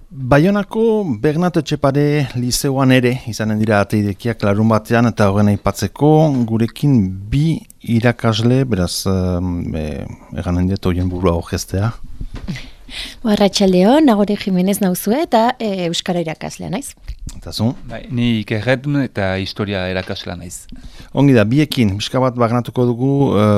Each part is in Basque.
Baionako Bernat Etxepare lizeoan ere izanen dira ateidekiak larun batean eta horren aipatzeko gurekin bi irakasle, beraz eganen dut horien burua orkestea. Arratsaldeon, Nagore Jimenez nauzue eta Euskara irakaslea naiz. Eta zu? Ni ikerretun eta historia irakaslea naiz. Ongi da, biekin, pixka bat bagnatuko dugu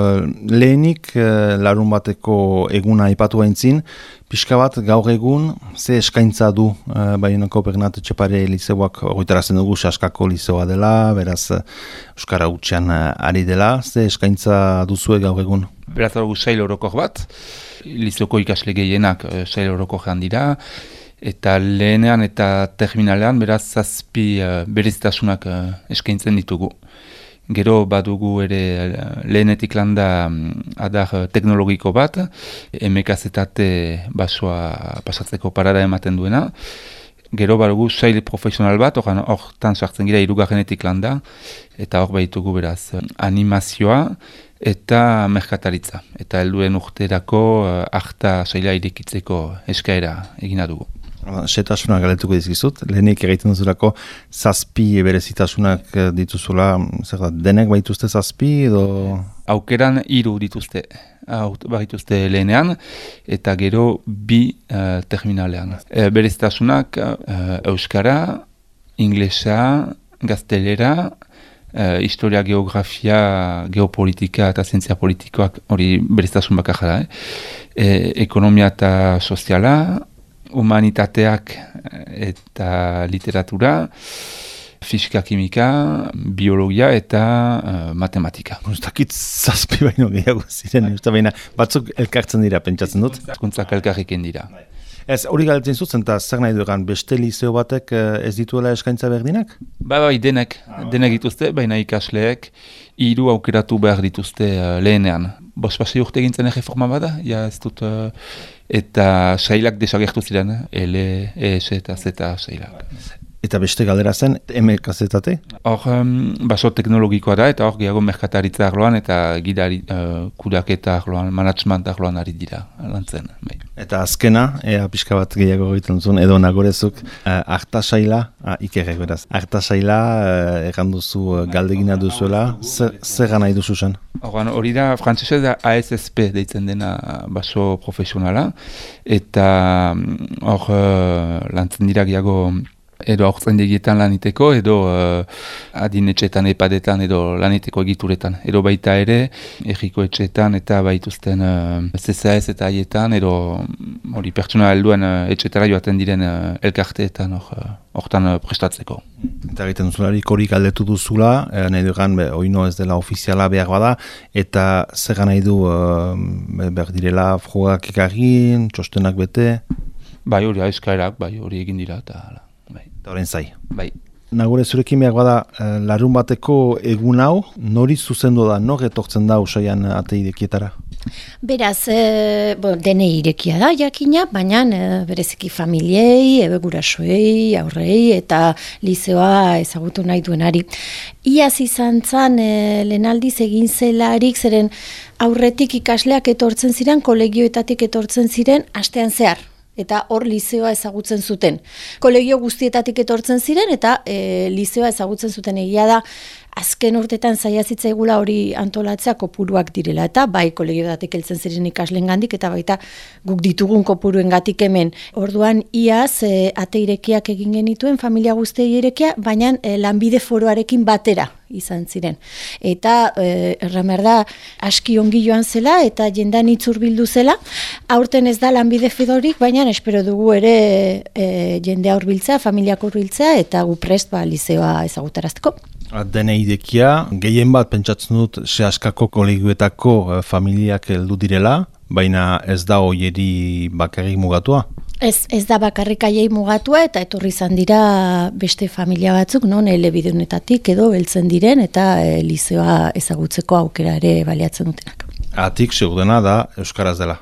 lehenik larun bateko eguna aipatu haintzin, pixka bat gaur egun ze eskaintza du Baionako Bernat Etxepare lizeoak horretarazten dugu Saskako lizeoa dela, beraz Euskara hutsean ari dela, ze eskaintza duzue gaur egun? Beraz dugu sail orokor bat, lizeoko ikasle gehienak sail orokorrean dira, eta lehenean eta terminalean beraz 7 berezitasunak eskaintzen ditugu. Gero badugu ere lehenetik landa adar teknologiko bat, emekazetate basoa pasatzeko parada ematen duena. Gero badugu sail profesional bat, hortan sartzen gira 3. landa, eta hor baitugu beraz animazioa eta merkataritza. Eta helduen urterako arta saila irekitzeko eskaera egina dugu. Setasunak galetuko dizkizut, lehenik egiten duzulako 7 berezitasunak dituzula, zer da, denek baituzte 7 edo? Aukeran 3 dituzte, baituzte lehenean, eta gero 2 terminalean. Berezitasunak euskara, inglesa, gaztelera, historia, geografia, geopolitika eta zientzia politikoak hori berezitasun bakarra, ekonomia eta soziala, humanitateak eta literatura, fisika, kimika, biologia eta matematika. Ustakit 7 baino gehiago ziren, batzuk elkartzen dira, pentsatzen dut. Hizkuntzak elkarrekin dira. Ez, hori galetzen zuzen, eta zer nahi dugan, beste lizeo batek ez dituela eskaintza berdinak? Bai, denek dituzte, baina ikasleek 3 aukeratu behar dituzte lehenean. 5 urte gintzen erreforma bada, ja ez dut, eta sailak desagertu ziren, L, ES eta Z sailak. Eta beste galdera zen, emekazetate? Hor, baso teknologikoa da, eta hor gehiago merkataritza arloan, eta gidari kudaketa arloan, management arloan ari dira, lantzen. Bai. Eta azkena, pixka bat gehiago egiten zuen, edo nagorezuk, arta saila, ikerrek beraz, arta saila, egan duzu galdegina duzuela, zer nahi duzu zen? Hori da, frantzesez da ASSP deitzen dena baso profesionala, eta hor lantzen dira gehiago edo aurtzaindegietan laniteko, edo adinetxetan, epadetan, edo laniteko egituretan. Edo baita ere, erriko etxetan eta baituzten CCAS eta haietan, edo hori pertsona helduen etxetara joaten diren elkarteetan hortan prestatzeko. Eta egiten duzularik hori galdetu duzula, nahi dugan, oino ez dela ofiziala behar bada, eta zer nahi du behar direla frogak ekargin, txostenak bete? Bai, hori eskaerak, bai, hori egin dira, eta eta horren zai. Bai. Nagore zurekin behar bada larun bateko egun hau, nori zuzendu da, nor etortzen da usaian ateidekietara? Beraz, dene irekia da jakina, baina bereziki familiei, gurasoei, aurrei eta lizeoa ezagutu nahi duenari. Iaz izan zan lehenaldiz egin zelarik, zeren aurretik ikasleak etortzen ziren, kolegioetatik etortzen ziren, astean zehar. Eta hor lizeoa ezagutzen zuten. Kolegio guztietatik etortzen ziren eta lizeoa ezagutzen zuten. Egia da, azken urtetan zaiazitzaigula hori antolatzea kopuruak direla. Eta bai kolegioetatik heltzen ziren ikaslengandik eta baita guk ditugun kopuruengatik hemen. Orduan iaz ateirekiak egin genituen, familia guztiei irekia, baina lanbide foroarekin batera izan ziren. Eta erramer da aski ongi joan zela eta jendan itzurbildu zela. Aurten ez da lanbide fedorik, baina espero dugu ere jendea hurbiltzea, familiak hurbiltzea eta gu prest lizeoa ezagutarazteko. Dene idekia, gehien bat pentsatzen dut Seaskako kolegioetako familiak heldu direla, baina ez da hoieri bakarrik mugatua? Ez da bakarrik haiei mugatua eta etorri izan dira beste familia batzuk, non elebidunetatik edo heltzen diren eta lizeoa ezagutzeko aukera ere baliatzen dutenak. Atik segurena da euskaraz dela.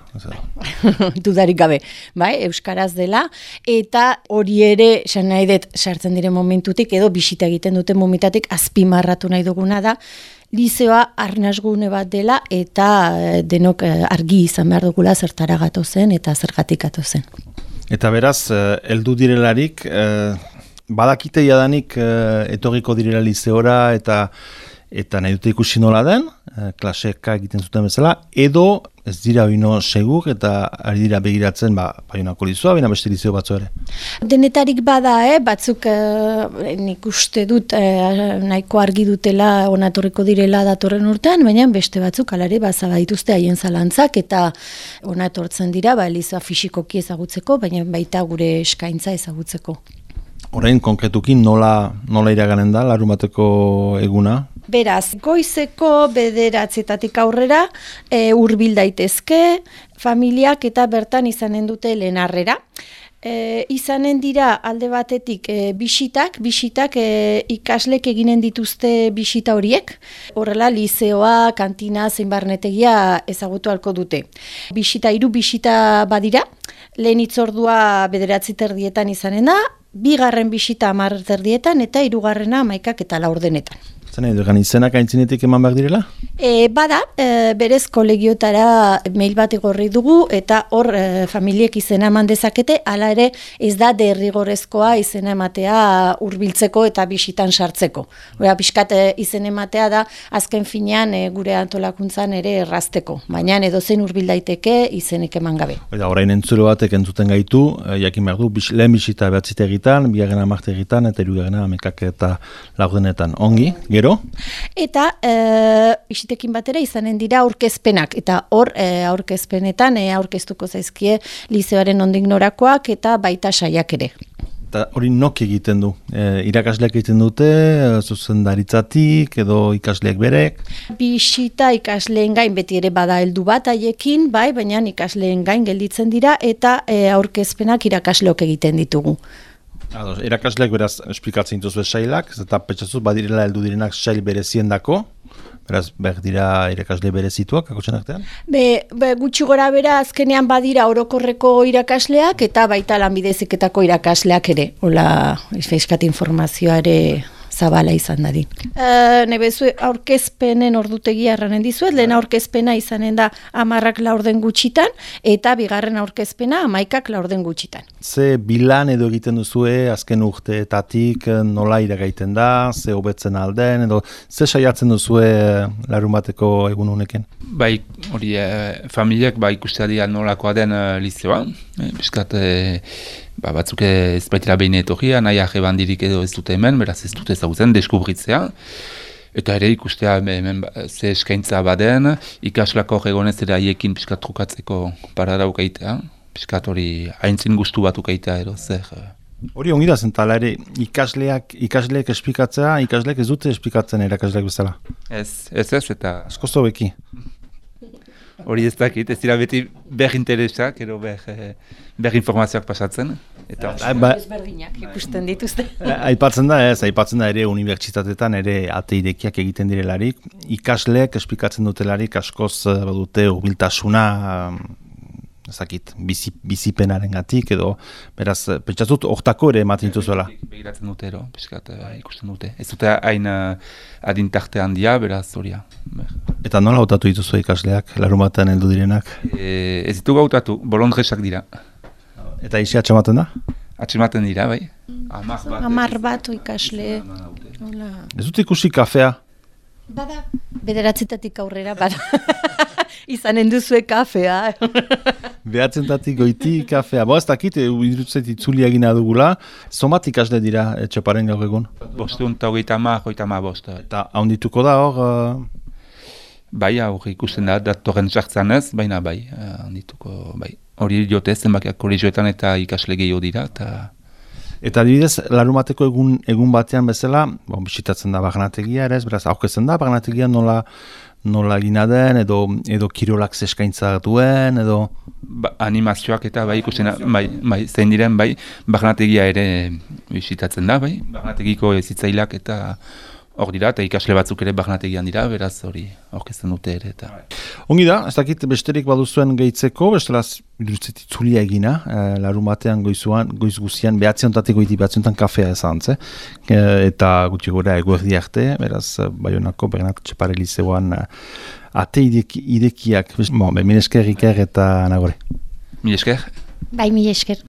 Dudarik gabe, bai, euskaraz dela, eta hori ere, esan nahi dut, sartzen diren momentutik, edo bisita egiten duten momentatik, azpimarratu nahi duguna da, lizeoa arnasgune bat dela, eta denok argi izan behar dugula zertara gatozen eta zergatik gatozen. Eta beraz, heldu direlarik, badakite jadanik etorriko direla lizeora eta nahi dute ikusi nola den, klaseka egiten zuten bezala, edo ez dira oino segur eta ari dira begiratzen Baionako lizoa, baina beste lizeo batzu ere. Denetarik bada, batzuk nik uste dut nahiko argi dutela onatorriko direla datorren urtean, baina beste batzuk alare bazaba dituzte haien zalantzak eta onatortzen dira lizoa fisikoki ezagutzeko, baina baita gure eskaintza ezagutzeko. Orain konkretukin nola iraganen da larunbateko eguna? Beraz, goizeko 9:00 aurrera hurbil daitezke, familiak eta bertan izanen dute lehen harrera. Izanen dira alde batetik bisitak ikaslek eginen dituzte bisita horiek, horrela lizeoa, kantina, zein barnetegia ezagutu halko dute. 3 bisita badira, lehen hitzordua 9:30 izanen da, 2. bisita 10:30 eta 3. 11 eta 4. Zer nahi dugan izenak aintzinetik eman behar direla? Bada, berez kolegiotara mail bat igorri dugu eta hor familiek izena eman dezakete, hala ere ez da derrigorrezkoa izena ematea hurbiltzeko eta bisitan sartzeko. Hora, pixkat izen ematea da azken finean gure antolakuntzan ere errazteko, baina edozein hurbil daiteke izenek eman gabe. Orain entzule batek entzuten gaitu, jakin behar du, lehen bisita 9:00, 2. 10:00 eta 3. 11 eta 4. Ongi, gero? Eta bisitekin batera izanen dira aurkezpenak, eta hor aurkezpenetan aurkeztuko zaizkie lizeoaren nondik norakoak eta baita saiak ere. Eta hori nok egiten du? Irakasleak egiten dute, zuzendaritzatik edo ikasleak berek? Bisita ikasleen gain beti ere bada heldu bat haiekin, baina ikasleen gain gelditzen dira eta aurkezpenak irakasleok egiten ditugu. Irakasleak beraz esplikatzen dituzue sailak, eta petxatzuz badirela heldu direnak sail bereziendako, beraz behar dira irakasle berezituak, akotxen artean? Gutxi gora bera azkenean badira orokorreko irakasleak eta baita lanbide heziketako irakasleak ere. Hola, eskat informazioa ere zabala izan dadi. Nebezue aurkezpenen ordutegia erranen dizuet, lehen aurkezpena izanen da 10:00 laurden gutxitan, eta 2. aurkezpena 11:00 laurden gutxitan. Ze bilan edo egiten duzue, azken urteetatik nola iragaiten da, ze hobetzen alden, edo ze saiatzen duzue larunbateko egun honekin? Bai, hori familiak ikustea dira nolakoa den lizeoa, biskat batzuk ez baitira behin etorria, nahi bandirik edo ez dute hemen, beraz ez dute ezagutzen, deskubritzea. Eta ere ikustea ze eskaintza baden, ikaslako egonez ere haiekin piskat trukatzeko paradauk eitea, piskat hori haintzin gustu batuk eitea edo zer. Hori ongi da zentala ere, ikasleek esplikatzea, ikasleek ez dute esplikatzen irakasleek bezala? Ez, eta... Askozo beki. Hori ez dakit, ez dira beti behar interesak, edo behar informazioak pasatzen. Ezberdinak ikusten dituzte. Aipatzen da ere unibertsitatetan ere ate irekiak egiten direlarik, ikasleek esplikatzen dutelarik askoz badute hurbiltasuna ezakit, bizipenaren gatik, edo beraz, pentsatzut, hortako ere ematen dituzuela. Begiratzen dute, piskat ikusten dute. Ez dute hain adintarte handia, beraz, horia. Eta nola hautatu dituzu ikasleak, larunbatean heldu direnak? Ez ditugu hautatu, bolondresak dira. Eta isi atxamaten da? Atxamaten dira, bai. 10 bat ikasle. Ez dut ikusi kafea? Bada. 9:00 aurrera, bada. Izanen duzue kafea. 9:00 goiti kafea. Ez dakit, irutzet itzuli egina dugula. Zomat ikasle dira Etxeparen gaur egun? 535. Eta haundituko da hor? Bai, hor ikusten da, datorren sartzen ez, baina bai, handituko, bai. Hori jote zenbakiak kolegioetan eta ikasle gehiago dira, Eta adibidez, larunbateko egun batean bezala, bisitatzen da bagnategia ere, beraz, aurkezten da bagnategia nola egina den, edo kirolak zeskaintza duen, edo... Animazioak eta bai ikusten, bai, zein diren, bai, bagnategia ere bisitatzen da, bai, bagnategiko ezitzailak eta hor dira, eta ikasle batzuk ere bagnategian dira, beraz hori aurkezten dute ere, eta... Ongi da, ez dakit besterik baduzuen gehitzeko, bestelaz, irutzet itzulia egina, larun batean goiz guzian, 9:00 kafea ezan, eta gutxi gora eguerdi arte, beraz, Baionako Bernat Etxepare lizeoan ate irekiak, mil esker Iker eta Nagore. Mil esker? Bai, mil esker.